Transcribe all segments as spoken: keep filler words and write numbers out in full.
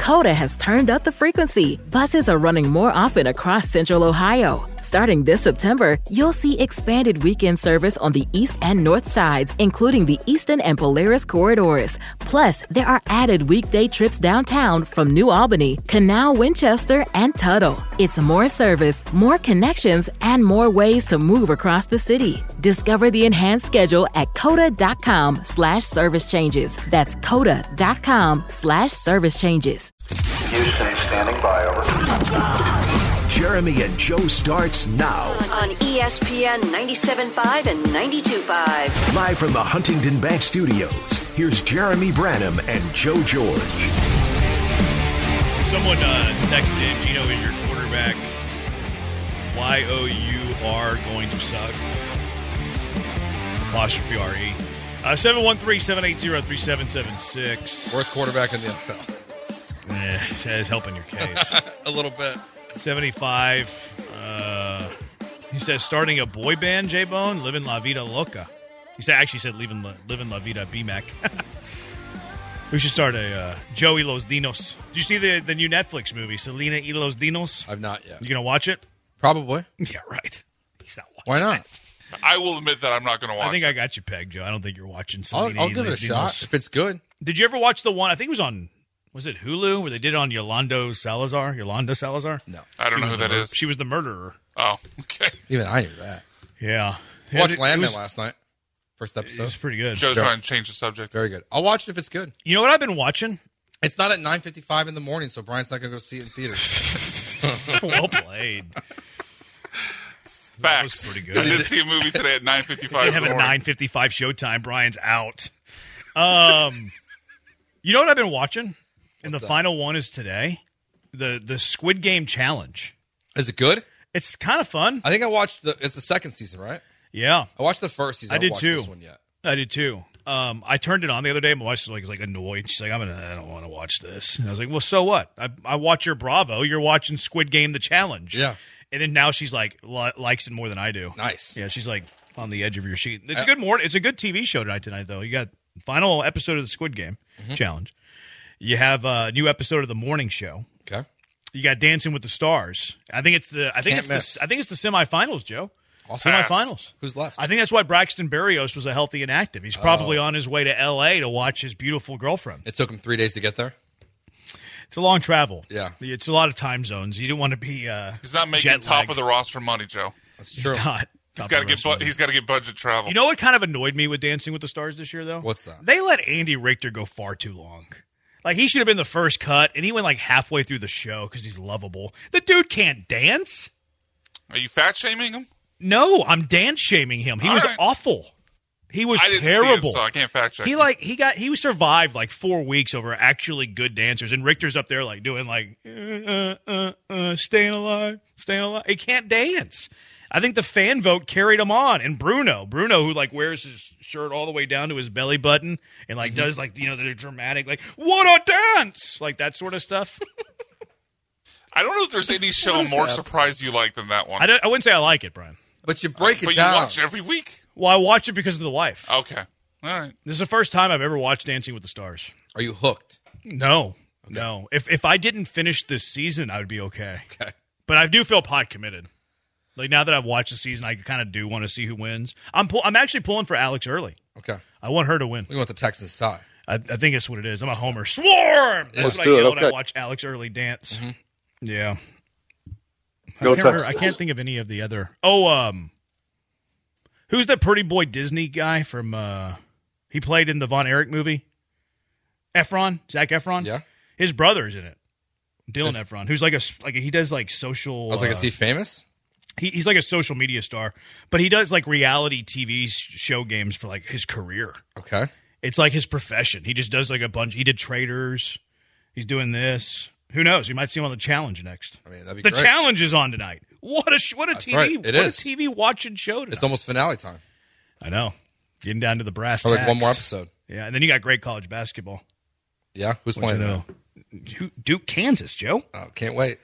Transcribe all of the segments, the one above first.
Coda has turned up the frequency. Buses are running more often across Central Ohio. Starting this September, you'll see expanded weekend service on the east and north sides, including the Eastern and Polaris corridors. Plus, there are added weekday trips downtown from New Albany, Canal, Winchester, and Tuttle. It's more service, more connections, and more ways to move across the city. Discover the enhanced schedule at coda.com slash service changes. That's coda.com slash service changes. Houston, standing by, over. Jeremy and Joe starts now. On E S P N ninety-seven point five and ninety-two point five. Live from the Huntington Bank Studios, here's Jeremy Branham and Joe George. Someone uh, texted in, Gino is your quarterback. Y O U R going to suck. Apostrophe R E. Uh, seven one three, seven eight zero, three seven seven six. Worst quarterback in the N F L. Eh, that is helping your case. A little bit. seventy-five. Uh, he says, starting a boy band, J-Bone, living La Vida Loca. He said, actually said, living La, living La Vida B-Mac. We should start a uh, Joey Los Dinos. Did you see the, the new Netflix movie, Selena y Los Dinos? I've not yet. You going to watch it? Probably. Yeah, right. He's not watching Why not? it. I will admit that I'm not going to watch I think it. I got you pegged, Joe. I don't think you're watching I'll, Selena I'll y give it a Los shot Dinos. if it's good. Did you ever watch the one, I think it was on, was it Hulu, where they did it on Yolanda Salazar? Yolanda Salazar? No. I don't She know was who that the mur- is. She was the murderer. Oh, okay. Even I knew that. Yeah. I watched It- it Landman was- last night. First It episode. was pretty good. Joe's Sure. trying to change the subject. Very good. I'll watch it if it's good. You know what I've been watching? It's not at nine fifty-five in the morning, so Brian's not going to go see it in theaters. Well played. Facts. was pretty good. I did see a movie today at nine fifty-five Didn't in have the a morning. nine fifty-five showtime. Brian's out. Um, you know what I've been watching? And What's the that? final one is today. The the Squid Game Challenge. Is it good? It's kind of fun. I think I watched the. It's the second season, right? Yeah, I watched the first season. I did haven't watched too. This one yet. I did too. Um, I turned it on the other day. My wife's like, like annoyed. She's like, I'm gonna, I don't want to watch this. And I was like, well, so what? I, I watch your Bravo. You're watching Squid Game: The Challenge. Yeah. And then now she's like li- likes it more than I do. Nice. Yeah, she's like on the edge of your seat. It's Uh, a good morning. It's a good T V show tonight. Tonight though, you got final episode of the Squid Game Mm-hmm. Challenge. You have a new episode of the morning show. Okay. You got Dancing with the Stars. I think it's the. I think Can't it's miss. the. I think it's the semifinals, Joe. Awesome. Semifinals. Who's left? I think that's why Braxton Berrios was a healthy and active. He's probably on his way to L A to watch his beautiful girlfriend. It took him three days to get there. It's a long travel. Yeah. It's a lot of time zones. You don't want to be. Uh, He's not making jet top lagged. of the roster money, Joe. That's He's true. not. He's Top got to of the get. rest Bu- of he's got to get budget travel. You know what kind of annoyed me with Dancing with the Stars this year, though? What's that? They let Andy Richter go far too long. Like, he should have been the first cut, and he went, like, halfway through the show because he's lovable. The dude can't dance. Are you fat shaming him? No, I'm dance shaming him. He All was right. awful. He was I didn't terrible. see it, so I can't fact check. He him. like he got he survived like four weeks over actually good dancers, and Richter's up there like doing like uh, uh, uh, uh, staying alive, staying alive. He can't dance. I think the fan vote carried him on, and Bruno, Bruno, who like wears his shirt all the way down to his belly button and like Mm-hmm. does like you know the dramatic like what a dance like that sort of stuff. I don't know if there's any show is more that? surprised you like than that one. I don't, I wouldn't say I like it, Brian. But you break it but down. you watch it every week. Well, I watch it because of the wife. Okay. All right. This is the first time I've ever watched Dancing with the Stars. Are you hooked? No, no. If if I didn't finish this season, I would be okay. Okay. But I do feel pot committed. Like now that I've watched the season, I kind of do want to see who wins. I'm pull, I'm actually pulling for Alex Early. Okay. I want her to win. We want the Texans tie. I, I think that's what it is. I'm a homer. Swarm. That's Let's what I do it, yell when I okay. watch Alex Early dance. Yeah. I Go can't, remember, I Texans. can't think of any of the other. Oh, um, who's the pretty boy Disney guy from? Uh, he played in the Von Erich movie. Efron, Zac Efron. Yeah. His brother is in it. Dylan Is- Efron, who's like a like a, he does like social. I was like, uh, is he famous? he, he's like a social media star, but he does like reality T V sh- show games for like his career. Okay. It's like his profession. He just does like a bunch. He did Traders. He's doing this. Who knows? You might see him on the Challenge next. I mean, that'd be The great. Challenge is on tonight. What a sh- what a That's T V right. It what is. a T V watching show tonight. It's almost finale time. I know. Getting down to the brass Or like tacks. one more episode. Yeah, and then you got great college basketball. Yeah. Who's Which I playing know. now? Who- Duke, Kansas, Joe. Oh, can't wait.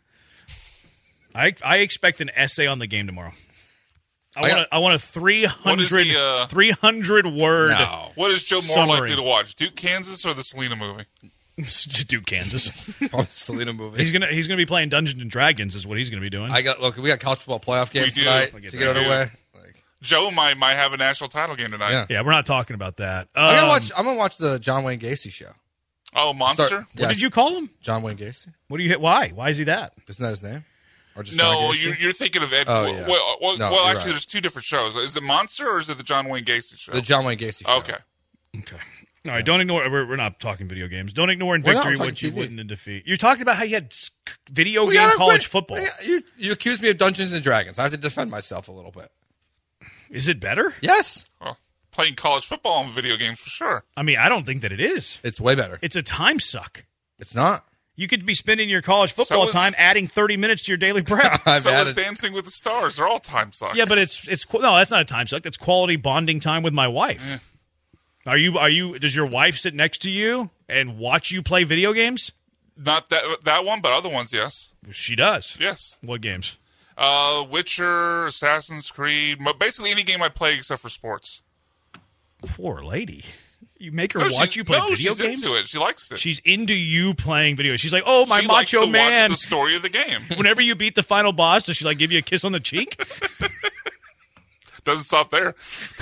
I I expect an essay on the game tomorrow. I I want got- a, I want a three What is hundred the, uh, three hundred word. No. What is Joe more Summary. likely to watch, Duke, Kansas, or the Selena movie? Duke, Kansas. Probably Selena movie. He's gonna he's gonna be playing Dungeons and Dragons is what he's gonna be doing. I got look. We got college football playoff games We do. tonight We'll get to there. get underway. Like, Joe might might have a national title game tonight. Yeah. yeah, we're not talking about that. Um, I gotta watch. I'm gonna watch the John Wayne Gacy show. Oh, Monster? Start- What yeah, did you call him? John Wayne Gacy? What do you hit? Why? Why is he that? Isn't that his name? Or just John No, Gacy? you're, you're thinking of Ed. Oh, well, yeah. well, well, No, well, you're actually, right. there's two different shows. Is it Monster or is it the John Wayne Gacy show? the John Wayne Gacy show. Okay. Okay. All right. Don't ignore. We're, we're not talking video games. Don't ignore in We're not, victory we're what you talking T V. wouldn't in defeat. You're talking about how you had s- video We game gotta college quit. football. Yeah, You you accused me of Dungeons and Dragons. I have to defend myself a little bit. Is it better? Yes, Well, playing college football on video games for sure. I mean, I don't think that it is. it's way better. It's a time suck. It's not. You could be spending your college football So is- time adding thirty minutes to your daily prep. I've so added. is Dancing with the Stars. They're all time sucks. Yeah, but it's it's qu- no, that's not a time suck. That's quality bonding time with my wife. Are you are you? Does your wife sit next to you and watch you play video games? Not that that one, but other ones, yes. She does. Yes. What games? Uh, Witcher, Assassin's Creed, mo- basically any game I play except for sports. Poor lady. You make her No, watch she's- you play no, video she's games. into it. She likes it. She's into you playing video. She's like, oh, my she likes macho to man. watch the story of the game. Whenever you beat the final boss, does she like give you a kiss on the cheek? Doesn't stop there.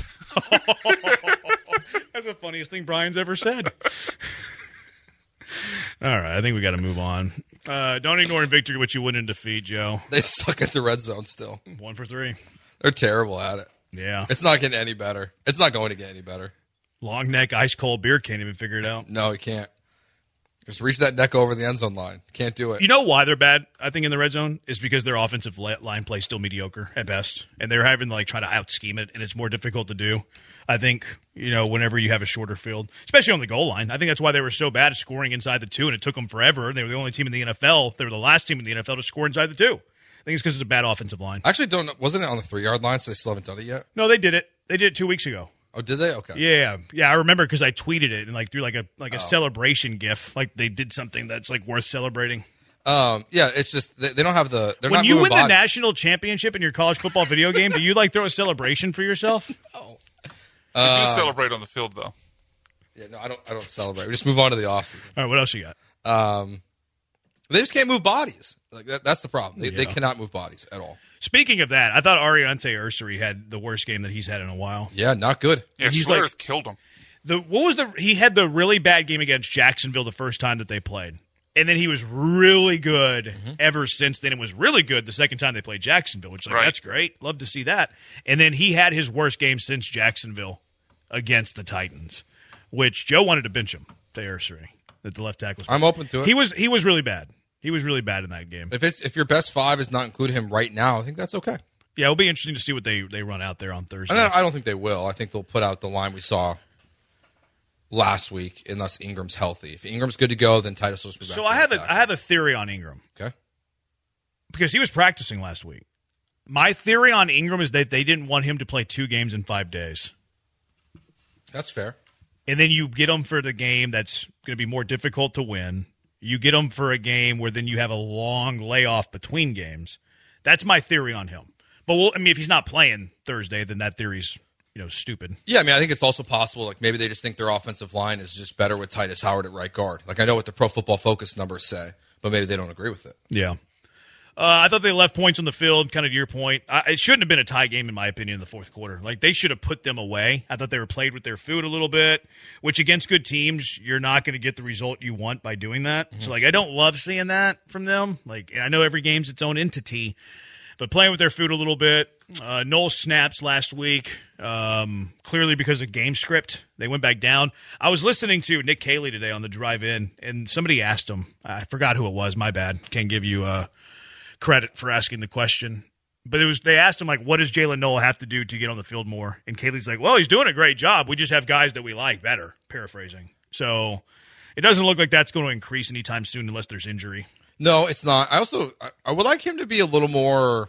That's the funniest thing Brian's ever said. All right, I think we got to move on. Uh, don't ignore in victory what you win in defeat, Joe. They suck at the red zone still. One for three. They're terrible at it. Yeah. It's not getting any better. It's not going to get any better. Long neck, ice cold beer can't even figure it out. No, he can't. Just reach that neck over the end zone line. Can't do it. You know why they're bad, I think, in the red zone? Is because their offensive li- line play is still mediocre at best. And they're having to like try to out scheme it, and it's more difficult to do. I think, you know, whenever you have a shorter field, especially on the goal line. I think that's why they were so bad at scoring inside the two, and it took them forever. They were the only team in the N F L. They were the last team in the N F L to score inside the two. I think it's because it's a bad offensive line. I actually don't know. Wasn't it on the three yard line, so they still haven't done it yet? No, they did it. They did it two weeks ago. Oh, did they? Okay. Yeah, yeah, I remember because I tweeted it and like threw like a like a Oh. celebration gif, like they did something that's like worth celebrating. Um, yeah, it's just they, they don't have the. They're When not you moving win the bodies. national championship in your college football video game, do you like throw a celebration for yourself? They Uh, do celebrate on the field, though. Yeah, no, I don't. I don't celebrate. We just move on to the offseason. All right, what else you got? Um, they just can't move bodies. Like that, that's the problem. They, they Yeah. cannot move bodies at all. Speaking of that, I thought Ariante Ursary had the worst game that he's had in a while. Yeah, not good. Yeah, He's Schlereth like- killed him. The what was the he had the really bad game against Jacksonville the first time that they played. And then he was really good Mm-hmm. ever since then. It was really good the second time they played Jacksonville, which like Right. that's great. Love to see that. And then he had his worst game since Jacksonville against the Titans, which Joe wanted to bench him to Ursary. That the left tackle was I'm open to it. He was he was really bad. He was really bad in that game. If it's if your best five is not including him right now, I think that's okay. Yeah, it'll be interesting to see what they, they run out there on Thursday. And then I don't think they will. I think they'll put out the line we saw last week, unless Ingram's healthy. If Ingram's good to go, then Titus will be back. So for I the have a tackle. I have a theory on Ingram Okay. because he was practicing last week. My theory on Ingram is that they didn't want him to play two games in five days. That's fair. And then you get him for the game that's going to be more difficult to win. You get him for a game where then you have a long layoff between games. That's my theory on him. But we'll, I mean, if he's not playing Thursday, then that theory's you know stupid. Yeah, I mean, I think it's also possible. Like maybe they just think their offensive line is just better with Titus Howard at right guard. Like I know what the Pro Football Focus numbers say, but maybe they don't agree with it. Yeah. Uh, I thought they left points on the field, kind of to your point. I, it shouldn't have been a tie game, in my opinion, in the fourth quarter. Like, they should have put them away. I thought they were played with their food a little bit, which against good teams, you're not going to get the result you want by doing that. Mm-hmm. So, like, I don't love seeing that from them. Like, I know every game's its own entity, but playing with their food a little bit. Uh, Noel snaps last week, um, clearly because of game script. They went back down. I was listening to Nick Caley today on the drive in, and somebody asked him. I forgot who it was. My bad. Can't give you uh, credit for asking the question. But it was they asked him, like, what does Jalen Noel have to do to get on the field more? And Caley's like, well, he's doing a great job. We just have guys that we like better, paraphrasing. So it doesn't look like that's going to increase anytime soon unless there's injury. No, it's not. I also I, I would like him to be a little more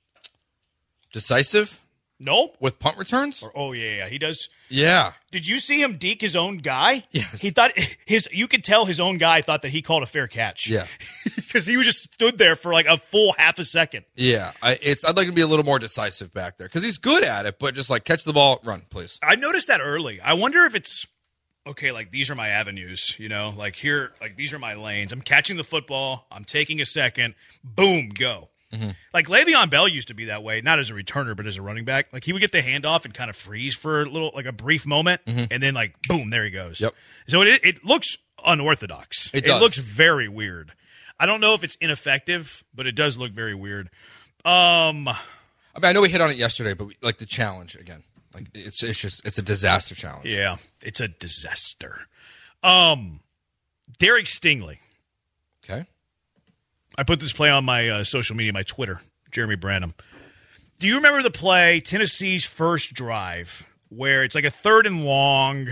decisive No? with punt returns. Or, oh, yeah, yeah, he does. Yeah. Did you see him deke his own guy? Yes. He thought his. You could tell his own guy thought that he called a fair catch. Yeah. Because he was just stood there for like a full half a second. Yeah. I, it's I'd like him to be a little more decisive back there because he's good at it, but just like catch the ball, run, please. I noticed that early. I wonder if it's okay, like these are my avenues, you know, like here, like these are my lanes. I'm catching the football. I'm taking a second. Boom, go. Mm-hmm. Like Le'Veon Bell used to be that way, not as a returner, but as a running back. Like he would get the handoff and kind of freeze for a little, like a brief moment, mm-hmm. and then like boom, there he goes. Yep. So it it looks unorthodox. It does. It looks very weird. I don't know if it's ineffective, but it does look very weird. Um, I mean, I know we hit on it yesterday, but we, like the challenge again, like it's it's just it's a disaster challenge. Yeah, it's a disaster. Um, Derek Stingley. Okay. I put this play on my uh, social media, my Twitter, Jeremy Branham. Do you remember the play, Tennessee's first drive, where it's like a third and long,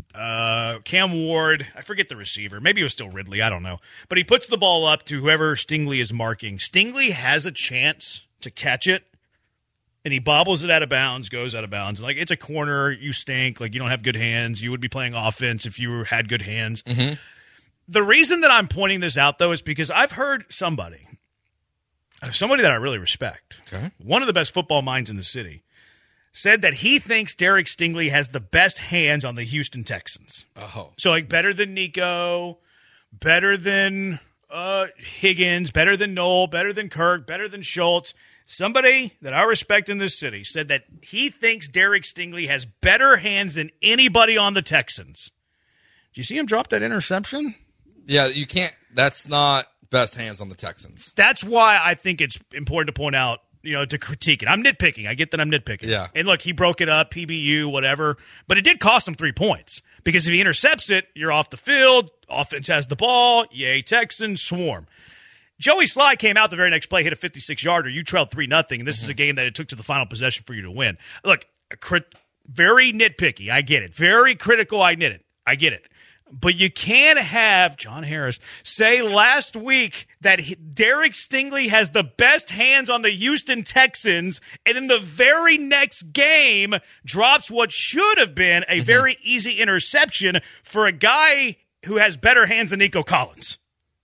uh, Cam Ward, I forget the receiver, maybe it was still Ridley, I don't know, but he puts the ball up to whoever Stingley is marking. Stingley has a chance to catch it, and he bobbles it out of bounds, goes out of bounds. Like, it's a corner, you stink, like you don't have good hands, you would be playing offense if you had good hands. Mm-hmm. The reason that I'm pointing this out, though, is because I've heard somebody, somebody that I really respect, okay. one of the best football minds in the city, said that he thinks Derek Stingley has the best hands on the Houston Texans. Oh. So, like, better than Nico, better than uh, Higgins, better than Noel, better than Kirk, better than Schultz. Somebody that I respect in this city said that he thinks Derek Stingley has better hands than anybody on the Texans. Did you see him drop that interception? Yeah, you can't. That's not best hands on the Texans. That's why I think it's important to point out, you know, to critique it. I'm nitpicking. I get that I'm nitpicking. Yeah. And look, he broke it up, P B U, whatever. But it did cost him three points. Because if he intercepts it, you're off the field. Offense has the ball. Yay, Texans, swarm. Joey Sly came out the very next play, hit a fifty-six yarder. You trailed three nothing, and this mm-hmm. is a game that it took to the final possession for you to win. Look, crit- very nitpicky. I get it. Very critical. I get it. I get it. But you can't have John Harris say last week that he, Derek Stingley has the best hands on the Houston Texans, and in the very next game drops what should have been a mm-hmm. very easy interception for a guy who has better hands than Nico Collins.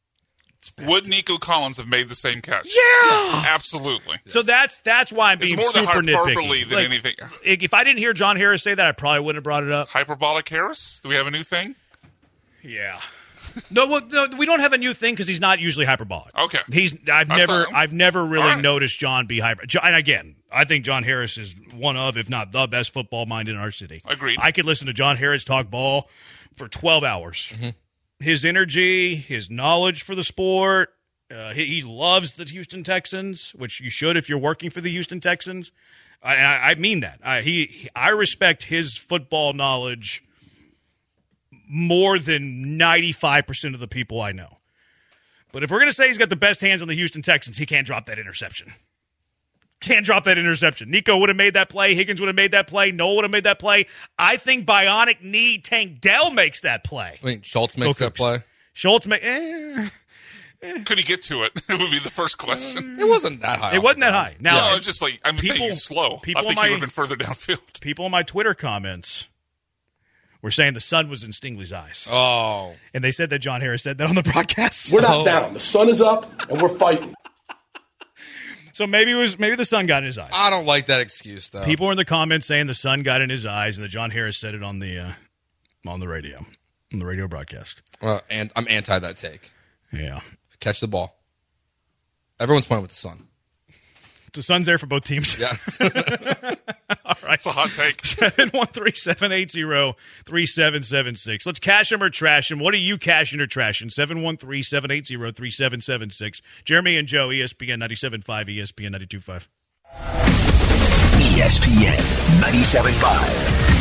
Would Nico Collins have made the same catch? Yeah, absolutely. So that's that's why I'm being it's more super than hyperbole nitpicky. than Like, anything. If I didn't hear John Harris say that, I probably wouldn't have brought it up. Hyperbolic Harris? Do we have a new thing? Yeah. No, well, no, we don't have a new thing because he's not usually hyperbolic. Okay. He's. I've That's never. fine. I've never really All right. noticed John be hyper. And again, I think John Harris is one of, if not the best football mind in our city. Agreed. I could listen to John Harris talk ball for twelve hours. Mm-hmm. His energy, his knowledge for the sport. Uh, he, he loves the Houston Texans, which you should if you're working for the Houston Texans. I, I, I mean that. I, he, he. I respect his football knowledge more than ninety-five percent of the people I know. But if we're going to say he's got the best hands on the Houston Texans, he can't drop that interception. Can't drop that interception. Nico would have made that play. Higgins would have made that play. Noel would have made that play. I think Bionic Knee Tank Dell makes that play. I mean, Schultz makes Go that play. Schultz make. Eh. Could he get to it? It would be the first question. It wasn't that high. It wasn't that high. Now, No, it's just like I'm people- saying he's slow. people I think might- he would have been further downfield. people in my Twitter comments were saying the sun was in Stingley's eyes. Oh. And they said that John Harris said that on the broadcast. We're not Oh. down. The sun is up, and we're fighting. So maybe it was maybe the sun got in his eyes. I don't like that excuse, though. People were in the comments saying the sun got in his eyes, and that John Harris said it on the uh, on the radio, on the radio broadcast. Well, and I'm anti that take. Yeah, Catch the ball. Everyone's playing with the sun. the sun's there for both teams. Yeah. All right, It's a hot take. seven one three, seven eight zero, three seven seven six. Let's cash him or trash him. What are you cashing or trashing? seven one three, seven eight zero, three seven seven six. Jeremy and Joe, E S P N ninety-seven point five, E S P N ninety-two point five. E S P N ninety-seven point five.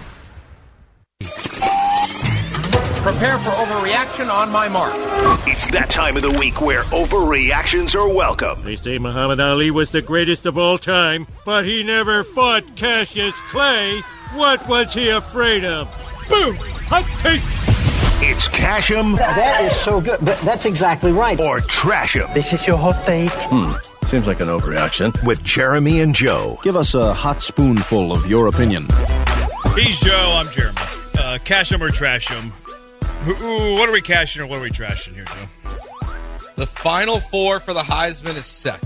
Prepare for overreaction on my mark. It's that time of the week where overreactions are welcome. They say Muhammad Ali was the greatest of all time, but he never fought Cassius Clay. What was he afraid of? Boom! Hot take! It's Cash 'em That is so good, but that's exactly right. or Trash 'em This is your hot take. Hmm. Seems like an overreaction. with Jeremy and Joe. Give us a hot spoonful of your opinion. He's Joe. I'm Jeremy. Uh, cash him or trash him. Ooh, what are we cashing or what are we trashing here, Joe? The final four for the Heisman is set.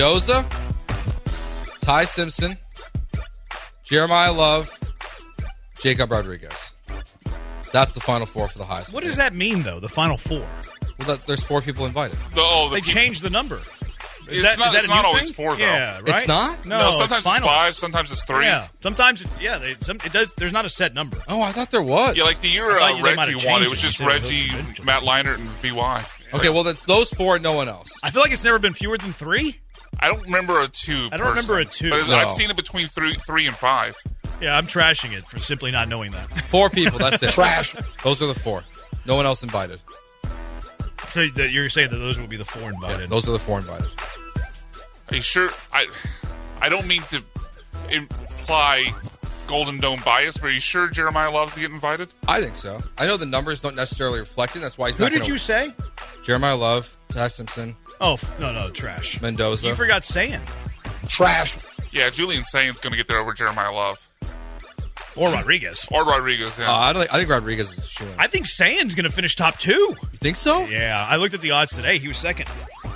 Mendoza, Ty Simpson, Jeremiah Love, Jacob Rodriguez. That's the final four for the highest. What does that mean, though, the final four? Well, that, there's four people invited. The, oh, the they pe- changed the number. It's Is that, not, is that it's a new not always thing? four, though. Yeah, right? It's not? No, No, sometimes it's, it's five, sometimes it's three. Yeah, sometimes, it's, yeah, they, some, it does. There's not a set number. Oh, I thought there was. Yeah, like the year I thought uh, you- they might Reggie have won, it changed was it just instead of Reggie, individual. Matt Leinart, and V Y. Okay, well, that's those four and no one else. I feel like it's never been fewer than three. I don't remember a two. I don't remember a person, two. But No. I've seen it between three, three and five. Yeah, I'm trashing it for simply not knowing that. Four people, that's it. Trash. Those are the four. No one else invited. So that you're saying that those will be the four Yeah, invited. those are the four invited. Are you sure? I I don't mean to imply Golden Dome bias, but are you sure Jeremiah Love's to get invited? I think so. I know the numbers don't necessarily reflect it. That's why he's Who not did gonna... you say? Jeremiah Love, Ty Simpson, Oh f- no, no, trash. Mendoza. You forgot saying Trash. Yeah, Julian Saint's going to get there over Jeremiah Love. or Rodriguez. Or Rodriguez, yeah. Uh, I don't. Think, I think Rodriguez is a shoo-in. I think Sayan's going to finish top two. You think so? Yeah, I looked at the odds today. He was second.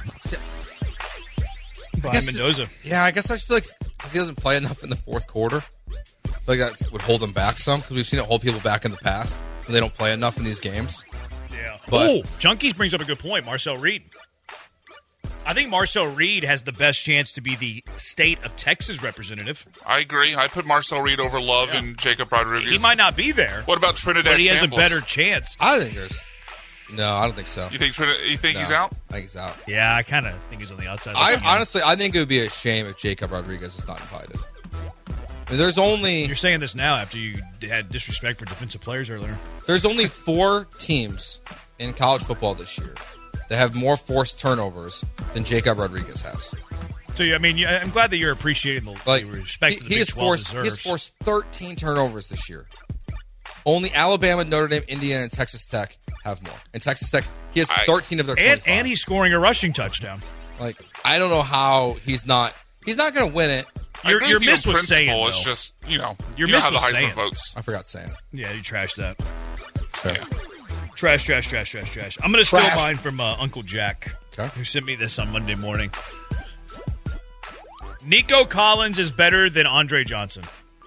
Behind guess- Mendoza. Yeah, I guess I feel like because he doesn't play enough in the fourth quarter, I feel like that would hold him back some because we've seen it hold people back in the past when they don't play enough in these games. Yeah. But- oh, Junkies brings up a good point. Marcel Reed. I think Marcel Reed has the best chance to be the state of Texas representative. I agree. I put Marcel Reed over Love Yeah. and Jacob Rodriguez. He might not be there, What about Trinidad but he has a Shambles? better chance. I think there's. No, I don't think so. You think Trinidad, you think No, he's out? I think he's out. Yeah, I kind of think he's on the outside. I looking in. honestly, I think it would be a shame if Jacob Rodriguez is not invited. I mean, there's only You're saying this now after you had disrespect for defensive players earlier. there's only four teams in college football this year that have more forced turnovers than Jacob Rodriguez has. So, I mean, yeah, I'm glad that you're appreciating the, Like the respect he, that the he Big has twelve forced he deserves. has forced thirteen turnovers this year. Only Alabama, Notre Dame, Indiana, and Texas Tech have more. And Texas Tech, he has I- thirteen of their and, twenty-five. and he's scoring a rushing touchdown. Like I don't know how he's not he's not going to win it. I Your, agree your with you miss in was saying, principle. though. It's just, you know, Your you know miss how the was Heisman saying. votes. I forgot saying. Yeah, you trashed that. Fair. Yeah. Trash, trash, trash, trash, trash. I'm going to steal Trash. mine from uh, Uncle Jack, Okay. who sent me this on Monday morning. Nico Collins is better than Andre Johnson.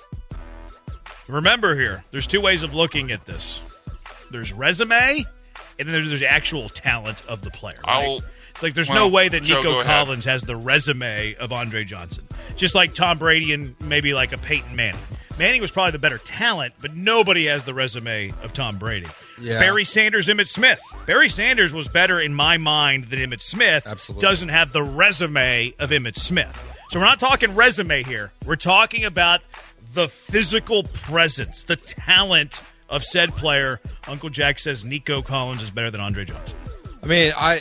Remember here, there's two ways of looking at this. There's resume, and then there's the actual talent of the player. Right? I'll- It's like there's well, no way that Joe, Nico go ahead. Collins has the resume of Andre Johnson. Just like Tom Brady and maybe like a Peyton Manning. Manning was probably the better talent, but nobody has the resume of Tom Brady. Yeah. Barry Sanders, Emmitt Smith. Barry Sanders was better in my mind than Emmitt Smith. Absolutely. Doesn't have the resume of Emmitt Smith. So we're not talking resume here. We're talking about the physical presence, the talent of said player. Uncle Jack says Nico Collins is better than Andre Johnson. I mean, I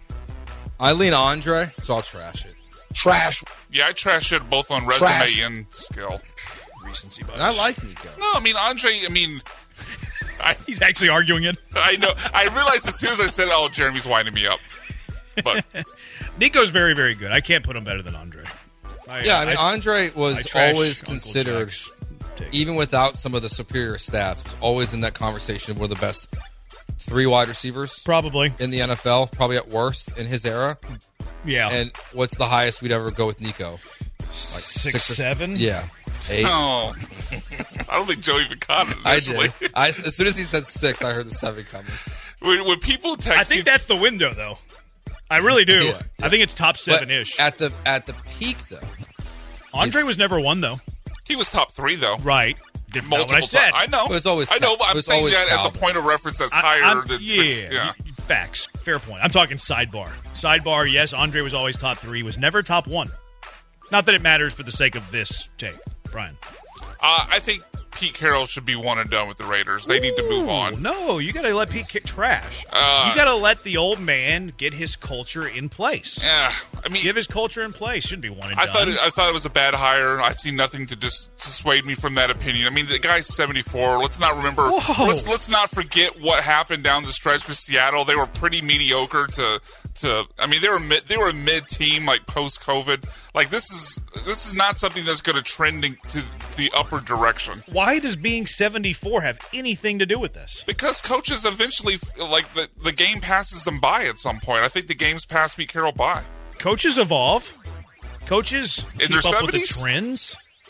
I lean Andre, so I'll trash it. Trash. Yeah, I trash it both on resume Trash. and skill. Recency bias. And I like Nico. No, I mean, Andre, I mean, I, He's actually arguing it. I know. I realized as soon as I said, oh, Jeremy's winding me up. But Nico's very, very good. I can't put him better than Andre. I, Yeah, I mean, Andre I was trash always Uncle considered, Jack's take. even without some of the superior stats, was always in that conversation of one of the best three wide receivers Probably. in the N F L, probably at worst in his era. Yeah. And what's the highest we'd ever go with Nico? Like Six, or- seven? Yeah, eight. oh, I don't think Joe even caught it I initially. did. I, as soon as he said six, I heard the seven coming. when, when people text I think you, that's the window, though. I really do. Yeah. I think it's top But seven-ish. at the at the peak, though, Andre he's- was never one, though. he was top three though. Right. That's not Multiple what I said. times. I know. It was always I know, but Cal- it I'm was saying always that as a Calvin. point of reference that's I- higher I'm- than yeah, six. Yeah. y- facts. Fair point. I'm talking sidebar. Sidebar, yes, Andre was always top three, was never top one. Not that it matters for the sake of this take. Brian. Uh, I think Pete Carroll should be one and done with the Raiders. They need to move Ooh, on. No, you got to let Pete kick trash. Uh, you got to let the old man get his culture in place. Yeah, I mean, Give his culture in place. Shouldn't be one and I done. thought it, I thought it was a bad hire. I've seen nothing to dis- dissuade me from that opinion. I mean, the guy's seventy-four. Let's not remember. Whoa. Let's let's not forget what happened down the stretch with Seattle. They were pretty mediocre to to. I mean, they were mid, they were a mid team like post COVID. Like this is this is not something that's going to trend to the upper direction. Why does being seventy-four have anything to do with this? Because coaches eventually, like the the game passes them by at some point. I think the game's passed Pete Carroll by. Coaches evolve. Coaches In keep their up with the seventies? trends.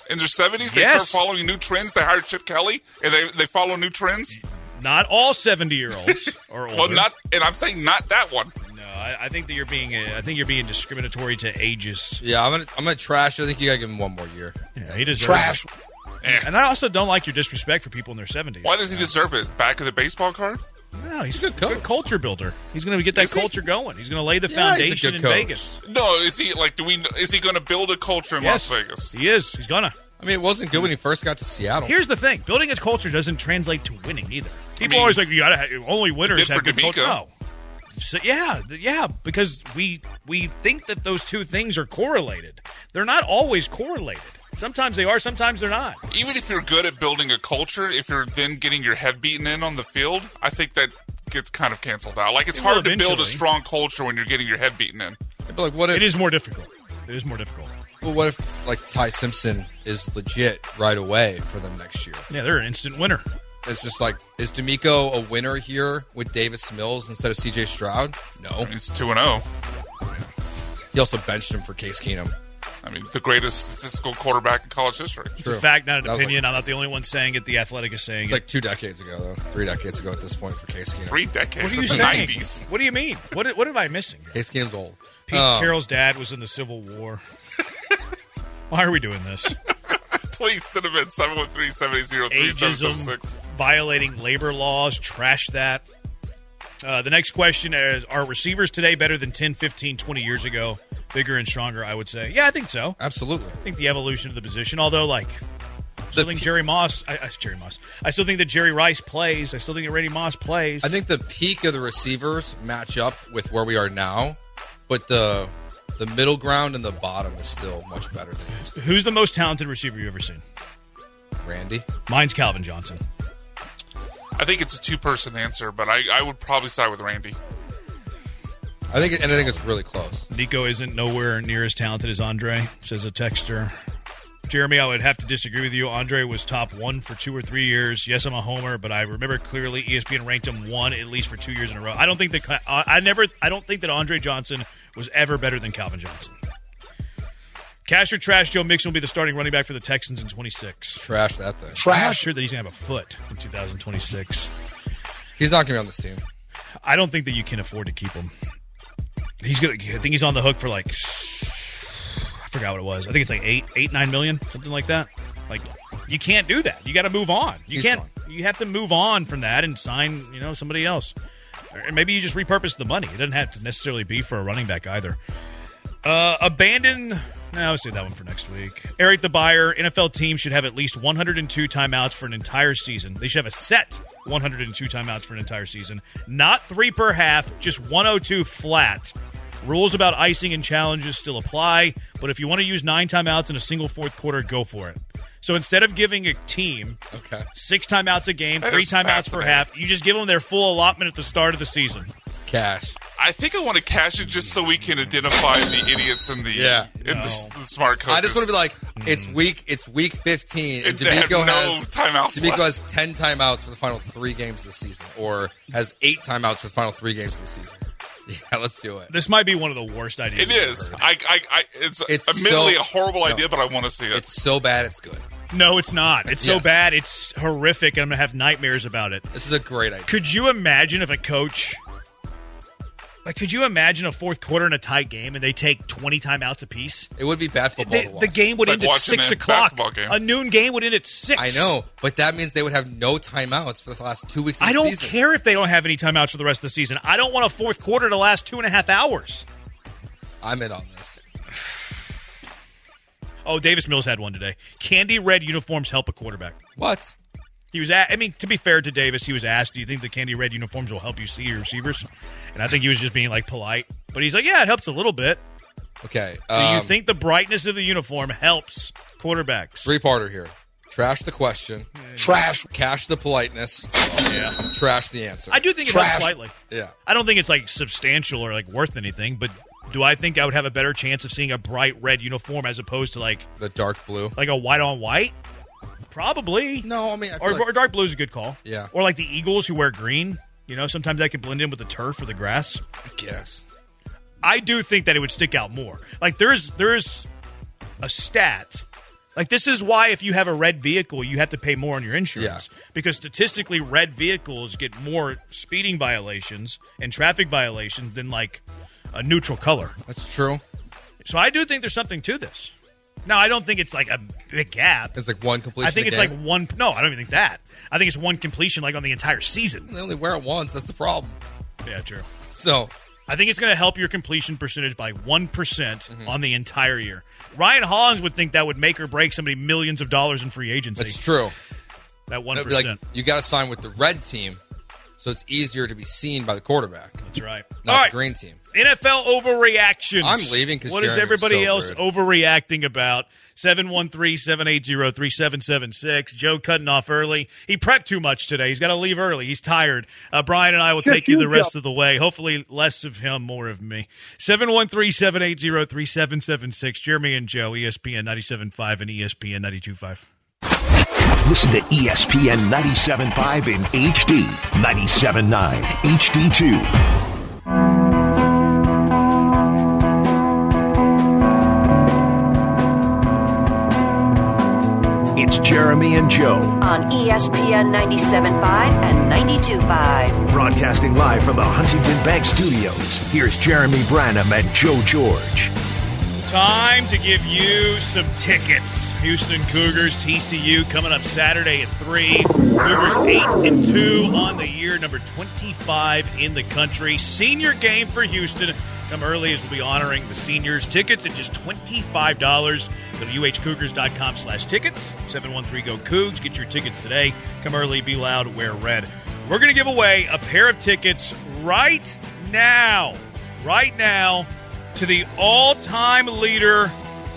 In their seventies, they Yes. start following new trends. They hire Chip Kelly, and they, they follow new trends. Not all seventy-year-olds are older. Well, not, and I'm saying not that one. No, I, I think that you're being. Uh, I think you're being discriminatory to ages. Yeah, I'm gonna I'm gonna trash. I think you gotta give him one more year. Yeah, he deserves Trash. it. And I also don't like your disrespect for people in their seventies. Why does he deserve it? Back of the baseball card? No, he's, He's a good coach. culture builder. He's going to get that Is he? culture going. He's going to lay the Yeah, he's a foundation good in coach. Vegas. No, is he like? Do we? Is he going to build a culture in Yes, Las Vegas? he is. He's gonna. I mean, it wasn't good when he first got to Seattle. Here's the thing: building a culture doesn't translate to winning either. People mean, are always like, "You gotta have, only winners did have for good culture." D'Amico. No. So, yeah, th- yeah, because we we think that those two things are correlated. They're not always correlated. Sometimes they are. Sometimes they're not. Even if you're good at building a culture, if you're then getting your head beaten in on the field, I think that gets kind of canceled out. Like, it's Well, hard to build a eventually. strong culture when you're getting your head beaten in. But like, what if? It is more difficult. It is more difficult. Well, what if like Ty Simpson is legit right away for them next year? Yeah, they're an instant winner. It's just like, is D'Amico a winner here with Davis Mills instead of C J Stroud? No. He's two and oh. He also benched him for Case Keenum. I mean, the greatest statistical quarterback in college history. It's a fact, not an That was opinion. like- I'm not the only one saying it. The Athletic is saying It's it. like two decades ago, though. Three decades ago at this point for Case Keenum. Three decades. What are you That's the saying? nineties. What do you mean? What what am I missing? Case Keenum's old. Pete Um, Carroll's dad was in the Civil War. Why are we doing this? Please send him in seven one three, seven eight zero, three seven seven Ageism, six. violating labor laws, trash that. Uh, the next question is, are receivers today better than ten, fifteen, twenty years ago? Bigger and stronger, I would say. Yeah, I think so. Absolutely. I think the evolution of the position, although, like, I still The think pe- Jerry Moss, I, I, Jerry Moss, I still think that Jerry Rice plays. I still think that Randy Moss plays. I think the peak of the receivers match up with where we are now, but the the middle ground and the bottom is still much better than used to. Who's the most talented receiver you've ever seen? Randy. Mine's Calvin Johnson. I think it's a two-person answer, but I, I would probably side with Randy. I think, and I think it's really close. Nico isn't nowhere near as talented as Andre, says a texter. Jeremy, I would have to disagree with you. Andre was top one for two or three years. Yes, I'm a homer, but I remember clearly E S P N ranked him one at least for two years in a row. I don't think that I I never I don't think that Andre Johnson was ever better than Calvin Johnson. Cash or trash, Joe Mixon will be the starting running back for the Texans in twenty-six. Trash that thing. I'm not Trash. sure that he's going to have a foot in two thousand twenty-six. He's not going to be on this team. I don't think that you can afford to keep him. He's going. I think he's on the hook for like I forgot what it was. I think it's like eight, eight, nine million, something like that. Like you can't do that. You got to move on. You He's can't. gone. You have to move on from that and sign, you know, somebody else. Or maybe you just repurpose the money. It doesn't have to necessarily be for a running back either. Uh, abandon. No, I'll save that one for next week. Eric the Buyer. N F L teams should have at least one hundred two timeouts for an entire season. They should have a set one hundred two timeouts for an entire season, not three per half, just one hundred two flat. Rules about icing and challenges still apply, but if you want to use nine timeouts in a single fourth quarter, go for it. So instead of giving a team Okay. six timeouts a game, That three is timeouts per fascinating. half, you just give them their full allotment at the start of the season. Cash. I think I want to cash it just so we can identify the idiots and the Yeah. and the, No. s- the smart coaches. I just want to be like, it's week, it's week fifteen, and It- they have D'Amico no has timeouts D'Amico left. has ten timeouts for the final three games of the season, or has eight timeouts for the final three games of the season. Yeah, let's do it. This might be one of the worst ideas. It I've is. ever heard. I, I, I, it's, It's admittedly so- a horrible no. idea, but I want to see it. It's so bad, it's good. No, it's not. It's so Yes. bad. It's horrific, and I'm going to have nightmares about it. This is a great idea. Could you imagine if a coach, like, could you imagine a fourth quarter in a tight game and they take twenty timeouts apiece? It would be bad football The, to watch. the game would It's end like at watching six a o'clock. basketball game. A noon game would end at six. I know, but that means they would have no timeouts for the last two weeks of I the don't season. care if they don't have any timeouts for the rest of the season. I don't want a fourth quarter to last two and a half hours. I'm in on this. Oh, Davis Mills had one today. Candy red uniforms help a quarterback. What? He was, a- I mean, to be fair to Davis, he was asked, "Do you think the candy red uniforms will help you see your receivers?" And I think he was just being like polite, but he's like, "Yeah, it helps a little bit." Okay. Do you um, think the brightness of the uniform helps quarterbacks? Three-parter here. Trash the question. Trash. Cash the politeness. Yeah, Trash the answer. I do think it Trash. helps slightly. Yeah. I don't think it's like substantial or like worth anything, but do I think I would have a better chance of seeing a bright red uniform as opposed to like The dark blue. like a white on white? Probably. No, I mean, I feel Or, like- or dark blue is a good call. Yeah. Or like the Eagles who wear green. You know, sometimes that can blend in with the turf or the grass. I guess. I do think that it would stick out more. Like there's there's a stat Like, this is why if you have a red vehicle, you have to pay more on your insurance. Yeah. Because statistically, red vehicles get more speeding violations and traffic violations than, like, a neutral color. That's true. So I do think there's something to this. Now, I don't think it's, like, a big gap. It's like one completion I think a it's game? like one – no, I don't even think that. I think it's one completion, like, on the entire season. They only wear it once. That's the problem. Yeah, true. So – I think it's going to help your completion percentage by one percent mm-hmm. on the entire year. Ryan Hollins would think that would make or break somebody millions of dollars in free agency. That's true. That one percent. Like, you got to sign with the red team, so it's easier to be seen by the quarterback. That's right. Not All the right. green team. N F L overreactions. I'm leaving because What Jeremy is everybody so else rude. overreacting about? seven one three, seven eight zero, three seven seven six. Joe cutting off early. He prepped too much today. He's got to leave early. He's tired. Uh, Brian and I will take you the rest of the way. Hopefully less of him, more of me. seven one three, seven eight zero, three seven seven six. Jeremy and Joe, E S P N ninety-seven point five and E S P N ninety-two point five. Listen to E S P N ninety-seven point five in H D, ninety-seven point nine H D two. It's Jeremy and Joe on E S P N ninety-seven point five and ninety-two point five. Broadcasting live from the Huntington Bank Studios. Here's Jeremy Branham and Joe George. Time to give you some tickets. Houston Cougars, T C U coming up Saturday at three. Cougars eight and two on the year, number twenty-five in the country. Senior game for Houston. Come early as we'll be honoring the seniors. Tickets at just twenty-five dollars. Go to U H Cougars dot com slash tickets. seven one three go Cougs. Get your tickets today. Come early, be loud, wear red. We're going to give away a pair of tickets right now. Right now to the all-time leader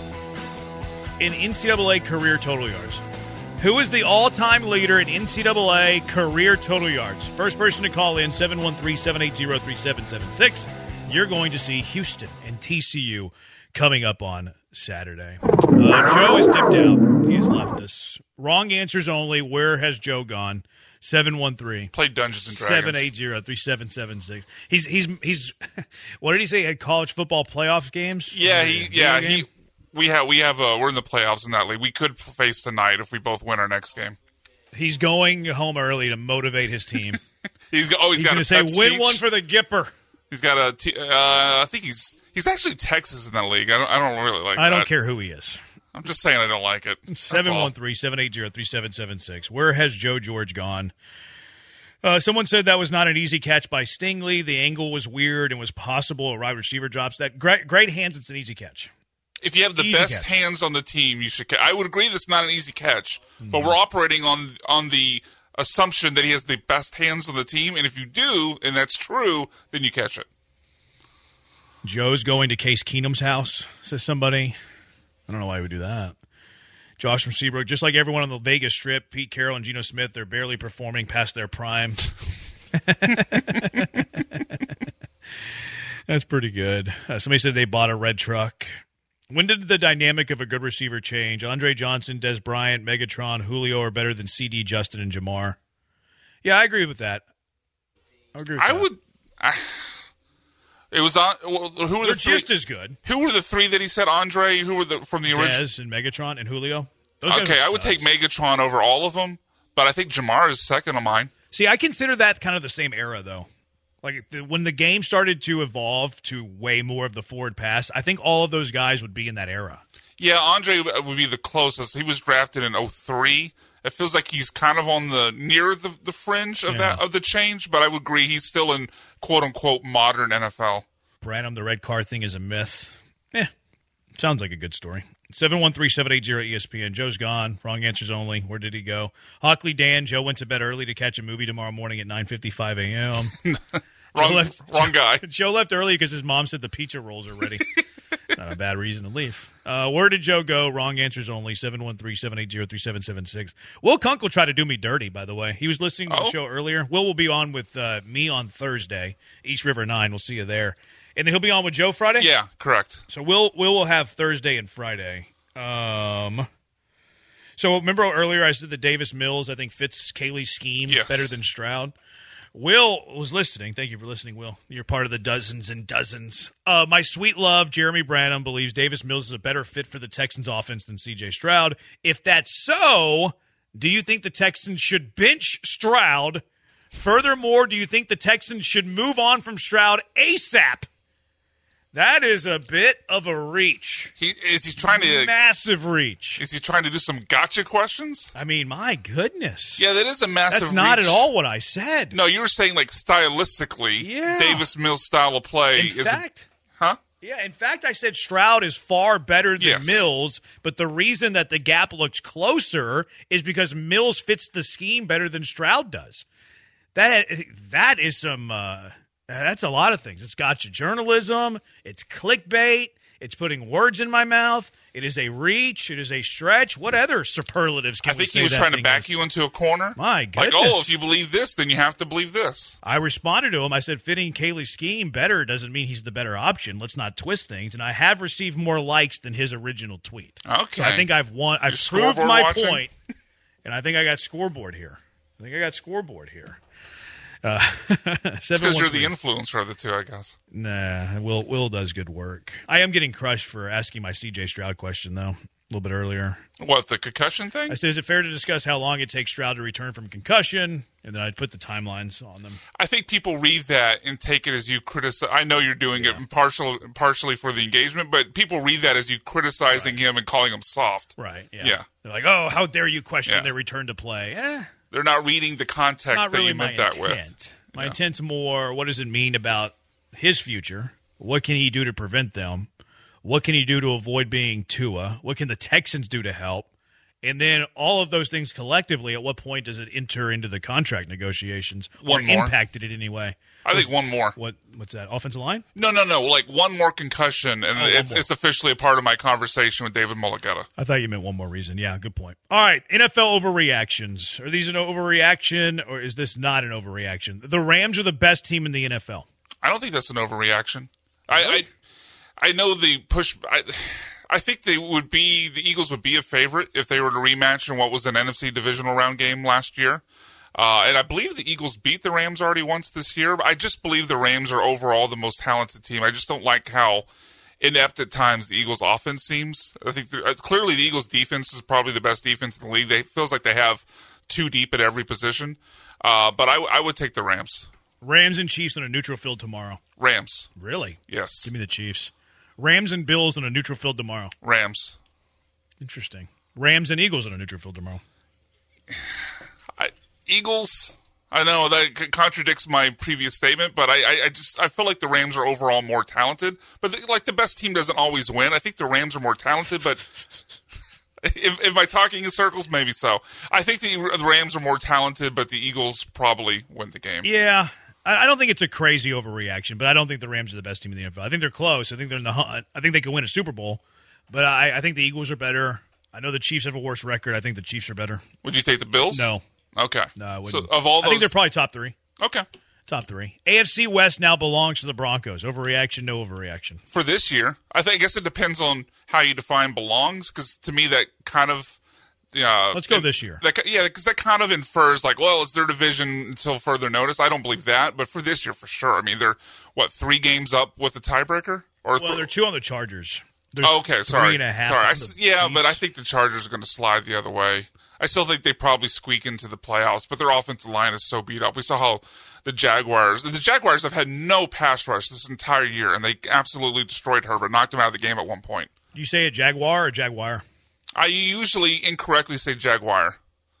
in N C double A career total yards. Who is the all-time leader in N C double A career total yards? First person to call in, seven one three, seven eight zero, three seven seven six. You're going to see Houston and T C U coming up on Saturday. Uh, Joe has dipped out. He has left us. Wrong answers only. Where has Joe gone? seven one three. Played Dungeons and Dragons. seven eight zero, three seven seven six. He's, he's, he's, what did he say? He had college football playoff games? Yeah, he, yeah, he, we have, we have, uh, we're in the playoffs in that league. We could face tonight if we both win our next game. He's going home early to motivate his team. he's always he's got going to say, win speech. one for the Gipper. He's got a, t- uh, I think he's, he's actually Texas in that league. I don't, I don't really like I that. don't care who he is. I'm just saying I don't like it. seven one three, seven eight zero, three seven seven six. Where has Joe George gone? Uh, someone said that was not an easy catch by Stingley. The angle was weird and was possible. A wide receiver drops that. Great, great hands. It's an easy catch. If you have the easy best catch. hands on the team, you should catch. I would agree that's not an easy catch, Mm-hmm. but we're operating on on the assumption that he has the best hands on the team, and if you do, and that's true, then you catch it. Joe's going to Case Keenum's house, says somebody. I don't know why he would do that. Josh from Seabrook, just like everyone on the Vegas Strip, Pete Carroll and Geno Smith, they're barely performing past their prime. That's pretty good. Uh, somebody said they bought a red truck. When did the dynamic of a good receiver change? Andre Johnson, Des Bryant, Megatron, Julio are better than C D, Justin, and Jamar. Yeah, I agree with that. I agree with I that. would. I, it was on. Well, who were They're the three, just as good. Who were the three that he said? Andre. Who were the from the original? Des and Megatron and Julio. Those guys Okay, are I would take studs. Megatron over all of them, but I think Jamar is second on mine. See, I consider that kind of the same era, though. Like, the, when the game started to evolve to way more of the forward pass, I think all of those guys would be in that era. Yeah, Andre would be the closest. He was drafted in oh three. It feels like he's kind of on the near the, the fringe of Yeah. that of the change, but I would agree he's still in quote unquote modern N F L. Branham, the red car thing is a myth. Eh, sounds like a good story. seven one three, seven eight zero E S P N. Joe's gone. Wrong answers only. Where did he go? Hockley Dan, Joe went to bed early to catch a movie tomorrow morning at nine fifty-five a.m. wrong, left, wrong guy. Joe left early because his mom said the pizza rolls are ready. Not a bad reason to leave. Uh, where did Joe go? Wrong answers only. seven one three, seven eight zero, three seven seven six. Will Kunkel tried to do me dirty, by the way. He was listening to Oh. the show earlier. Will will be on with uh, me on Thursday, East River nine. We'll see you there. And then he'll be on with Joe Friday? Yeah, correct. So Will, Will will have Thursday and Friday. Um, so remember earlier I said that Davis Mills, I think, fits Kaylee's scheme Yes. better than Stroud? Will was listening. Thank you for listening, Will. You're part of the dozens and dozens. Uh, my sweet love, Jeremy Branham, believes Davis Mills is a better fit for the Texans offense than C J Stroud. If that's so, do you think the Texans should bench Stroud? Furthermore, do you think the Texans should move on from Stroud ASAP? That is a bit of a reach. He is he trying to massive reach. Is he trying to do some gotcha questions? I mean, my goodness. Yeah, that is a massive. That's not reach. at all what I said. No, you were saying like stylistically, yeah. Davis Mills' style of play. In is fact, a, huh? Yeah, in fact, I said Stroud is far better than yes. Mills, but the reason that the gap looks closer is because Mills fits the scheme better than Stroud does. That that is some. Uh, That's a lot of things. It's gotcha journalism. It's clickbait. It's putting words in my mouth. It is a reach. It is a stretch. What other superlatives can I we think say he was that trying to thing back is? you into a corner. My goodness. Like, oh, if you believe this, then you have to believe this. I responded to him. I said, fitting Kaylee's scheme better doesn't mean he's the better option. Let's not twist things. And I have received more likes than his original tweet. Okay. So I think I've won. I've Your proved my watching? point, and I think I got scoreboard here. I think I got scoreboard here. Uh, because you're the influencer of the two, I guess. Nah, Will Will does good work. I am getting crushed for asking my C J Stroud question, though, a little bit earlier. What, the concussion thing? I said, is it fair to discuss how long it takes Stroud to return from concussion? And then I'd put the timelines on them. I think people read that and take it as you criticize. I know you're doing yeah. it partial, partially for the engagement, but people read that as you criticizing right. him and calling him soft. Right, yeah. yeah. They're like, oh, how dare you question yeah. their return to play? Eh. They're not reading the context not that really you meant my that intent. with. My yeah. intent's more, what does it mean about his future? What can he do to prevent them? What can he do to avoid being Tua? What can the Texans do to help? And then all of those things collectively, at what point does it enter into the contract negotiations? One or more. Impacted it anyway? I think one more. What? What's that? Offensive line? No, no, no. Like one more concussion, and oh, it's, it's officially a part of my conversation with David Mulligetta. I thought you meant one more reason. Yeah, good point. All right, N F L overreactions. Are these an overreaction, or is this not an overreaction? The Rams are the best team in the N F L. I don't think that's an overreaction. Really? I, I I know the push. I, I think they would be the Eagles would be a favorite if they were to rematch in what was an N F C divisional round game last year. Uh, and I believe the Eagles beat the Rams already once this year. I just believe the Rams are overall the most talented team. I just don't like how inept at times the Eagles' offense seems. I think uh, clearly the Eagles' defense is probably the best defense in the league. They, it feels like they have two deep at every position. Uh, but I, I would take the Rams. Rams and Chiefs on a neutral field tomorrow. Rams. Really? Yes. Give me the Chiefs. Rams and Bills on a neutral field tomorrow. Rams. Interesting. Rams and Eagles on a neutral field tomorrow. I, Eagles, I know that contradicts my previous statement, but I, I, I just I feel like the Rams are overall more talented. But the, like the best team doesn't always win. I think the Rams are more talented, but if, if I talking in circles, maybe so. I think the, the Rams are more talented, but the Eagles probably win the game. Yeah. I don't think it's a crazy overreaction, but I don't think the Rams are the best team in the N F L. I think they're close. I think they're in the hunt. I think they can win a Super Bowl, but I, I think the Eagles are better. I know the Chiefs have a worse record. I think the Chiefs are better. Would you take the Bills? No. Okay. No, I wouldn't. So of all those, I think they're probably top three. Okay. Top three. A F C West now belongs to the Broncos. Overreaction, no overreaction. For this year, I think I guess it depends on how you define belongs, because to me that kind of Yeah, let's go and this year. That, yeah, because that kind of infers like, well, it's their division until further notice. I don't believe that, but for this year, for sure. I mean, they're what three games up with the tiebreaker, or well, th- they're two on the Chargers. They're oh, okay, sorry, and a half sorry. I, yeah, Chiefs. But I think the Chargers are going to slide the other way. I still think they probably squeak into the playoffs, but their offensive line is so beat up. We saw how the Jaguars, the Jaguars have had no pass rush this entire year, and they absolutely destroyed Herbert, knocked him out of the game at one point. You say a Jaguar or Jaguar? I usually incorrectly say Jaguar.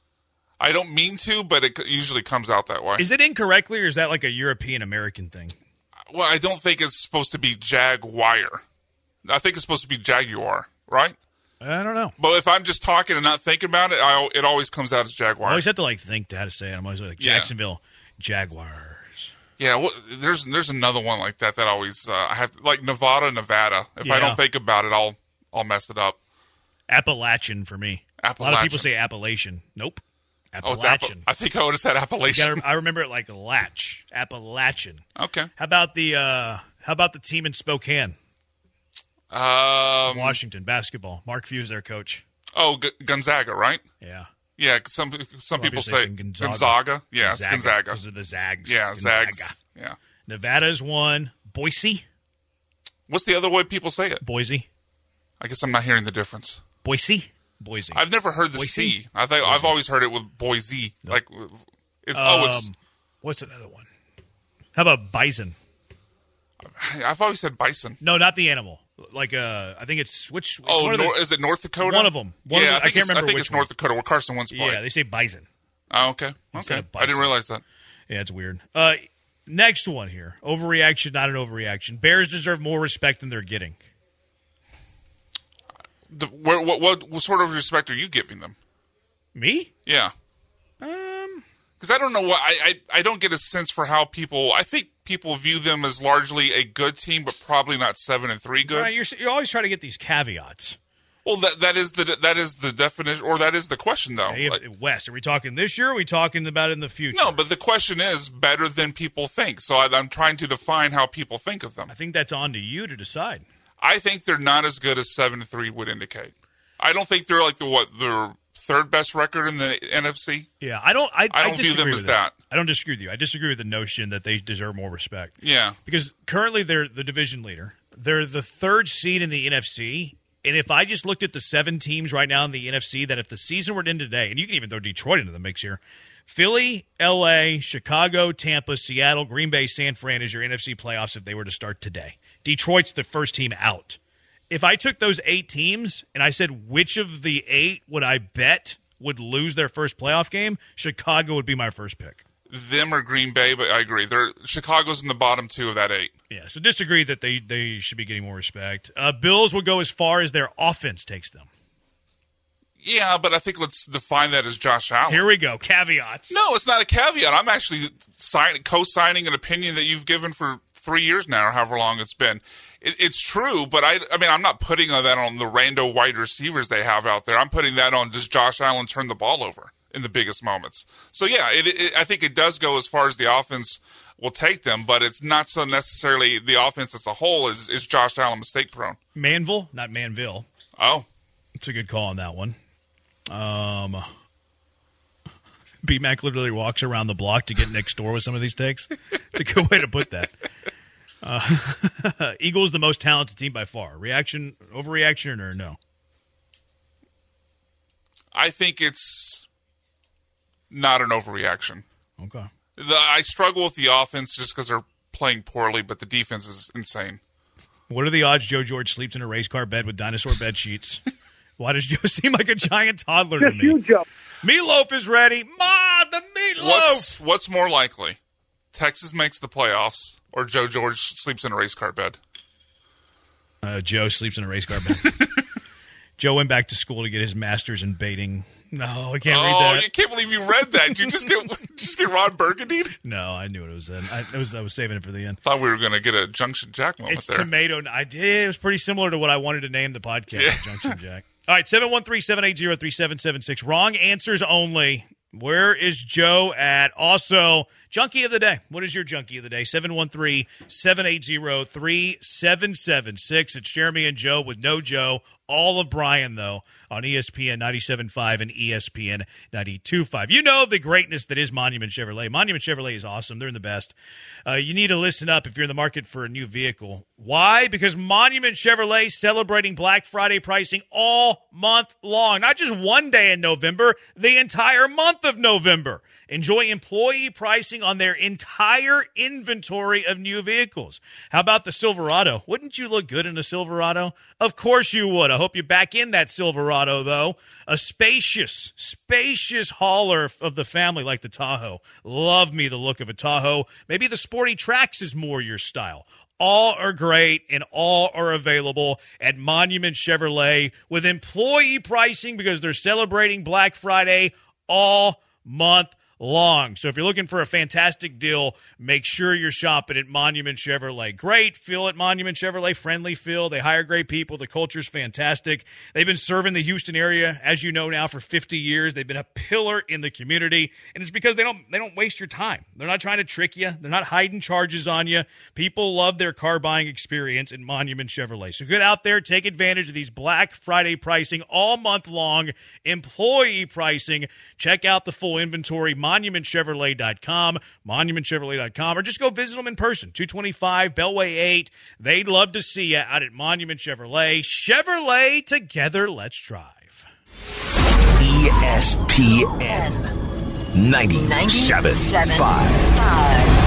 I don't mean to, but it usually comes out that way. Is it incorrectly, or is that like a European-American thing? Well, I don't think it's supposed to be Jaguar. I think it's supposed to be Jaguar, right? I don't know. But if I'm just talking and not thinking about it, I, it always comes out as Jaguar. I always have to like think to how to say it. I'm always like Jacksonville yeah. Jaguars. Yeah, well, there's there's another one like that that always uh, I have like Nevada, Nevada. If yeah. I don't think about it, I'll I'll mess it up. Appalachian for me. Appalachian. A lot of people say Appalachian. Nope. Appalachian. Oh, it's Appa- I think I would have said Appalachian. Gotta, I remember it like a latch. Appalachian. Okay. How about the uh, How about the team in Spokane? Um, Washington basketball. Mark Few's their coach. Oh, G- Gonzaga, right? Yeah. Yeah, some some people say Gonzaga. Gonzaga. Yeah, Gonzaga. It's Gonzaga. Those are the Zags. Yeah, Gonzaga. Zags. Yeah. Nevada's one. Boise. What's the other way people say it? Boise. I guess I'm not hearing the difference. Boise. Boise. I've never heard the Boise? C. I think I've always heard it with Boise. Nope. Like it's um, oh, it's. What's another one? How about bison? I've always said bison. No, not the animal. Like uh, I think it's which. It's oh, one nor, the, is it North Dakota? One of them. One yeah, of the, I, think I can't remember I think which it's North one. Dakota where Carson Wentz played. Yeah, they say bison. Oh, okay. Okay. I didn't realize that. Yeah, it's weird. Uh, next one here. Overreaction, not an overreaction. Bears deserve more respect than they're getting. The, where, what, what what sort of respect are you giving them? Me? Yeah. Um, because I don't know what I, I I don't get a sense for how people. I think people view them as largely a good team, but probably not seven and three good. Right, you're you always try to get these caveats. Well, that that is the that is the definition, or that is the question, though. Yeah, like, West, are we talking this year? Or are we talking about in the future? No, but the question is better than people think. So I, I'm trying to define how people think of them. I think that's on to you to decide. I think they're not as good as seven and three would indicate. I don't think they're like the what their third best record in the N F C. Yeah, I don't. I, I don't I view them as that. that. I don't disagree with you. I disagree with the notion that they deserve more respect. Yeah, because currently they're the division leader. They're the third seed in the N F C. And if I just looked at the seven teams right now in the N F C, that if the season were to end today, and you can even throw Detroit into the mix here, Philly, L A, Chicago, Tampa, Seattle, Green Bay, San Fran is your N F C playoffs if they were to start today. Detroit's the first team out. If I took those eight teams and I said which of the eight would I bet would lose their first playoff game, Chicago would be my first pick. Them or Green Bay, but I agree. They're Chicago's in the bottom two of that eight. Yeah, so disagree that they, they should be getting more respect. Uh, Bills will go as far as their offense takes them. Yeah, but I think let's define that as Josh Allen. Here we go. Caveats. No, it's not a caveat. I'm actually sign, co-signing an opinion that you've given for three years now, or however long it's been. It, it's true, but I, I mean, I'm not putting that on the rando wide receivers they have out there. I'm putting that on does Josh Allen turn the ball over in the biggest moments. So, yeah, it, it, I think it does go as far as the offense will take them, but it's not so necessarily the offense as a whole is, is Josh Allen mistake-prone. Manville, not Manville. Oh. It's a good call on that one. Um, B-Mac literally walks around the block to get next door with some of these takes. It's a good way to put that. Uh, Eagles the most talented team by far. Reaction, overreaction, or no? I think it's not an overreaction. Okay. The, I struggle with the offense just because they're playing poorly, but the defense is insane. What are the odds Joe George sleeps in a race car bed with dinosaur bed sheets? Why does Joe seem like a giant toddler to me? You, Joe. Meatloaf is ready. Ma, the meatloaf. What's, what's more likely? Texas makes the playoffs or Joe George sleeps in a race car bed? Uh, Joe sleeps in a race car bed. Joe went back to school to get his master's in baiting. No, I can't oh, read that. Oh, you can't believe you read that. Did you just get just get Ron Burgundy? No, I knew what it was in. I, it was, I was saving it for the end. Thought we were going to get a Junction Jack moment it's there. Tomato. I did. It was pretty similar to what I wanted to name the podcast, yeah. Junction Jack. All right, seven one three, seven eight zero, three seven seven six. Wrong answers only. Where is Joe at? Also, Junkie of the Day. What is your Junkie of the Day? seven one three, seven eight zero, three seven seven six. It's Jeremy and Joe with no Joe. All of Brian, though, on E S P N ninety-seven point five and E S P N ninety-two point five. You know the greatness that is Monument Chevrolet. Monument Chevrolet is awesome. They're the best. Uh, you need to listen up if you're in the market for a new vehicle. Why? Because Monument Chevrolet is celebrating Black Friday pricing all month long. Not just one day in November, the entire month of November. Enjoy employee pricing on their entire inventory of new vehicles. How about the Silverado? Wouldn't you look good in a Silverado? Of course you would. I hope you're back in that Silverado, though. A spacious, spacious hauler of the family like the Tahoe. Love me the look of a Tahoe. Maybe the Sporty Trax is more your style. All are great, and all are available at Monument Chevrolet with employee pricing because they're celebrating Black Friday all month long. So if you're looking for a fantastic deal, make sure you're shopping at Monument Chevrolet. Great feel at Monument Chevrolet, friendly feel. They hire great people. The culture's fantastic. They've been serving the Houston area, as you know now, for fifty years. They've been a pillar in the community, and it's because they don't they don't waste your time. They're not trying to trick you. They're not hiding charges on you. People love their car buying experience at Monument Chevrolet. So get out there, take advantage of these Black Friday pricing all month long, employee pricing. Check out the full inventory, monument chevrolet dot com, monument chevrolet dot com, or just go visit them in person, two twenty-five Bellway eight. They'd love to see you out at Monument Chevrolet. Chevrolet, together, let's drive. E S P N ninety-seven point five.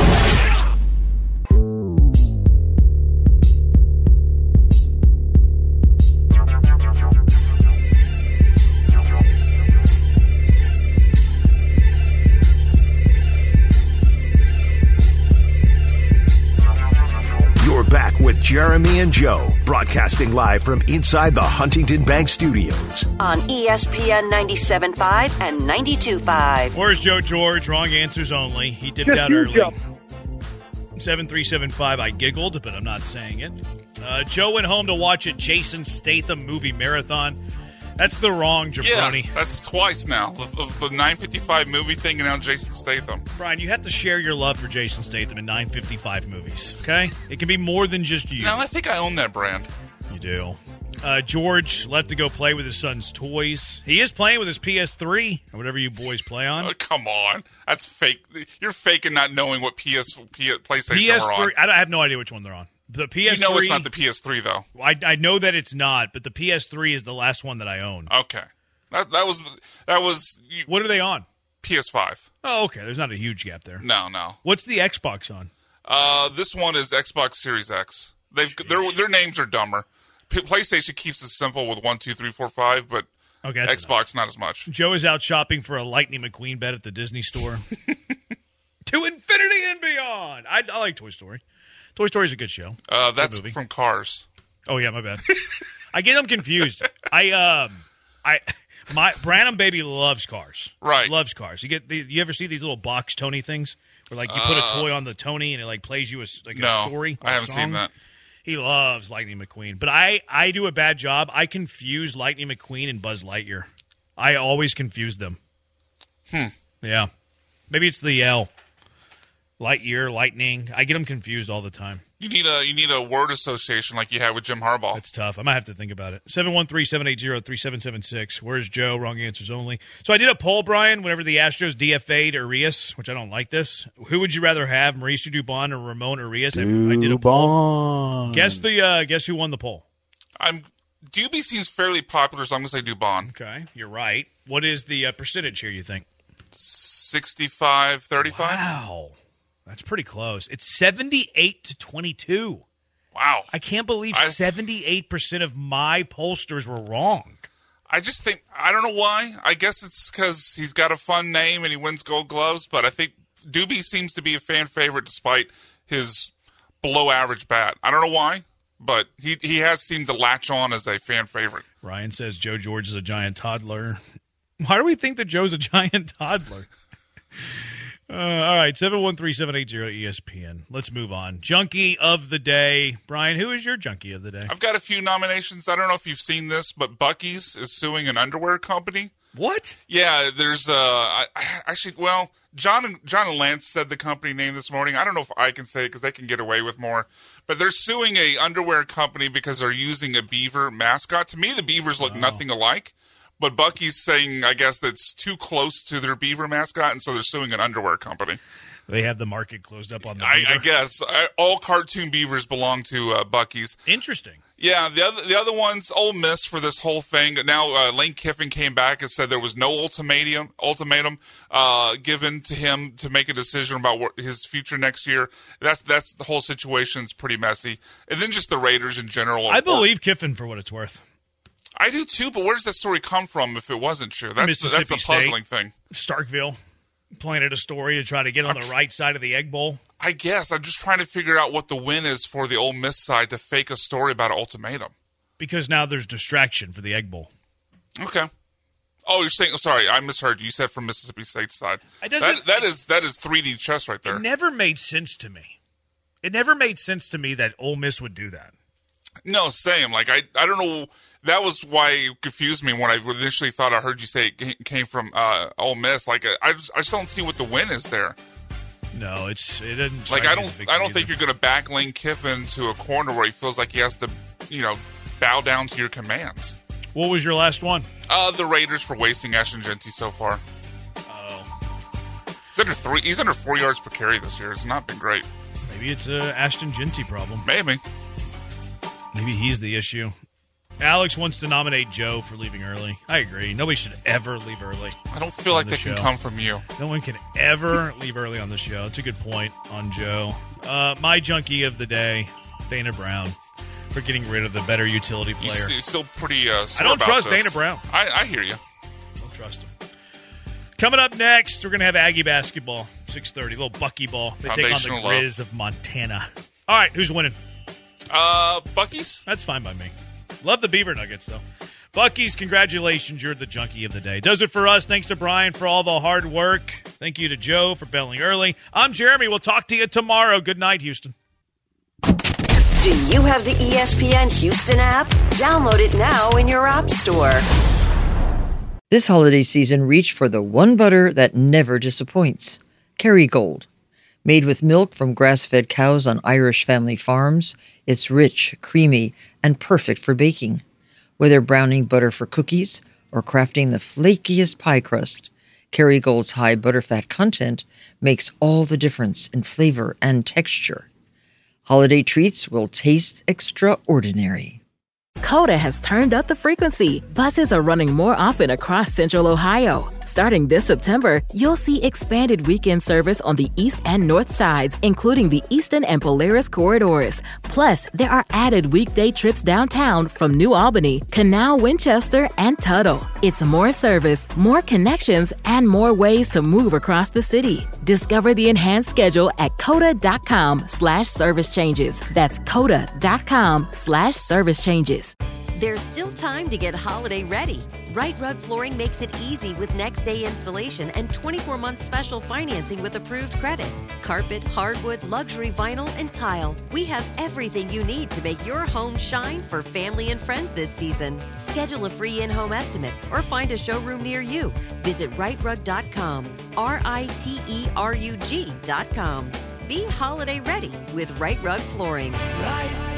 Back with Jeremy and Joe, broadcasting live from inside the Huntington Bank Studios. On E S P N ninety-seven point five and ninety-two point five. Where's Joe George? Wrong answers only. He dipped Just out you, early. Joe. seven three seven five, I giggled, but I'm not saying it. Uh, Joe went home to watch a Jason Statham movie marathon. That's the wrong jabroni. Yeah, that's twice now. The, the, the nine fifty-five movie thing and now Jason Statham. Brian, you have to share your love for Jason Statham in nine fifty-five movies, okay? It can be more than just you. No, I think I own that brand. You do. Uh, George left to go play with his son's toys. He is playing with his P S three, or whatever you boys play on. Oh, come on. That's fake. You're faking not knowing what P S, P, PlayStation P S three, are on. I, don't, I have no idea which one they're on. The P S three, you know it's not the P S three, though. I, I know that it's not, but the P S three is the last one that I own. Okay. That, that was that was. You, what are they on? P S five. Oh, okay. There's not a huge gap there. No, no. What's the Xbox on? Uh, this one is Xbox Series X. They've their their names are dumber. P- PlayStation keeps it simple with one, two, three, four, five, but okay, Xbox not as much. Joe is out shopping for a Lightning McQueen bed at the Disney store. To infinity and beyond. I, I like Toy Story. Toy Story's a good show. Uh, that's from Cars. Oh yeah, my bad. I get them confused. I um, I my Branham baby loves Cars. Right, loves Cars. You get the, you ever see these little box Tony things where like you put uh, a toy on the Tony and it like plays you a like no, a story? I haven't song? seen that. He loves Lightning McQueen, but I I do a bad job. I confuse Lightning McQueen and Buzz Lightyear. I always confuse them. Hmm. Yeah, maybe it's the L. Lightyear, Lightning. I get them confused all the time. You need a you need a word association like you had with Jim Harbaugh. That's tough. I might have to think about it. seven one three, seven eight zero, three seven seven six. Where's Joe? Wrong answers only. So I did a poll, Brian, whenever the Astros D F A'd Urias, which I don't like this. Who would you rather have, Mauricio Dubon or Ramon Urias? I, I did a poll. Guess the uh, guess who won the poll? I'm Doobie seems fairly popular, so I'm going to say Dubon. Okay, you're right. What is the uh, percentage here, you think? sixty-five thirty-five. Wow. That's pretty close. It's seventy-eight to twenty-two. Wow. I can't believe I, seventy-eight percent of my pollsters were wrong. I just think, I don't know why. I guess it's because he's got a fun name and he wins Gold Gloves, but I think Doobie seems to be a fan favorite despite his below average bat. I don't know why, but he, he has seemed to latch on as a fan favorite. Ryan says Joe George is a giant toddler. Why do we think that Joe's a giant toddler? Uh, all right, seven one three, seven eight zero E S P N. Let's move on. Junkie of the day. Brian, who is your junkie of the day? I've got a few nominations. I don't know if you've seen this, but Buc-ee's is suing an underwear company. What? Yeah, there's uh, I, I actually, well, John and John and Lance said the company name this morning. I don't know if I can say it because they can get away with more, but they're suing a underwear company because they're using a beaver mascot. To me, the beavers look oh. nothing alike. But Buc-ee's saying, I guess, that's too close to their beaver mascot, and so they're suing an underwear company. They have the market closed up on the I, beaver? I guess. I, all cartoon beavers belong to uh, Buc-ee's. Interesting. Yeah, the other the other one's Ole Miss for this whole thing. Now, uh, Lane Kiffin came back and said there was no ultimatum ultimatum uh, given to him to make a decision about what his future next year. That's that's the whole situation's pretty messy. And then just the Raiders in general. I believe Kiffin for what it's worth. I do too, but where does that story come from if it wasn't true? That's the, that's the puzzling State, thing. Starkville planted a story to try to get on I'm the right side of the Egg Bowl. I guess. I'm just trying to figure out what the win is for the Ole Miss side to fake a story about an ultimatum. Because now there's distraction for the Egg Bowl. Okay. Oh, you're saying? Sorry, I misheard you. You said from Mississippi State's side. It doesn't- That, that is that is three D chess right there. It never made sense to me. It never made sense to me that Ole Miss would do that. No, same. Like I, I don't know. That was why it confused me when I initially thought I heard you say it came from uh, Ole Miss. Like I, just, I just don't see what the win is there. No, it's it doesn't. Like I don't, I don't think you're going to back Lane Kiffin to a corner where he feels like he has to, you know, bow down to your commands. What was your last one? Uh, the Raiders for wasting Ashton Jeanty so far. Oh, he's under three. He's under four yards per carry this year. It's not been great. Maybe it's a Ashton Jeanty problem. Maybe. Maybe he's the issue. Alex wants to nominate Joe for leaving early. I agree. Nobody should ever leave early. I don't feel like the they show. can come from you. No one can ever leave early on the show. It's a good point on Joe. Uh, my junkie of the day, Dana Brown, for getting rid of the better utility player. He's still pretty uh, I don't about trust this. Dana Brown. I, I hear you. Don't trust him. Coming up next, we're going to have Aggie basketball, six thirty, a little bucky ball. They take on the Foundational love. Grizz of Montana. All right, who's winning? Uh, Bucky's? That's fine by me. Love the Beaver Nuggets, though. Bucky's, congratulations. You're the junkie of the day. Does it for us. Thanks to Brian for all the hard work. Thank you to Joe for bailing early. I'm Jeremy. We'll talk to you tomorrow. Good night, Houston. Do you have the E S P N Houston app? Download it now in your app store. This holiday season, reach for the one butter that never disappoints. Kerrygold. Made with milk from grass-fed cows on Irish family farms, it's rich, creamy, and perfect for baking. Whether browning butter for cookies or crafting the flakiest pie crust, Kerrygold's high butterfat content makes all the difference in flavor and texture. Holiday treats will taste extraordinary. Coda has turned up the frequency. Buses are running more often across Central Ohio. Starting this September, you'll see expanded weekend service on the east and north sides, including the Easton and Polaris corridors. Plus, there are added weekday trips downtown from New Albany, Canal, Winchester, and Tuttle. It's more service, more connections, and more ways to move across the city. Discover the enhanced schedule at coda.com slash service changes. That's coda.com slash service changes. There's still time to get holiday ready. Right Rug Flooring makes it easy with next day installation and twenty-four month special financing with approved credit. Carpet, hardwood, luxury vinyl, and tile. We have everything you need to make your home shine for family and friends this season. Schedule a free in-home estimate or find a showroom near you. Visit right rug dot com, R I T E R U G dot com. Be holiday ready with Right Rug Flooring. Right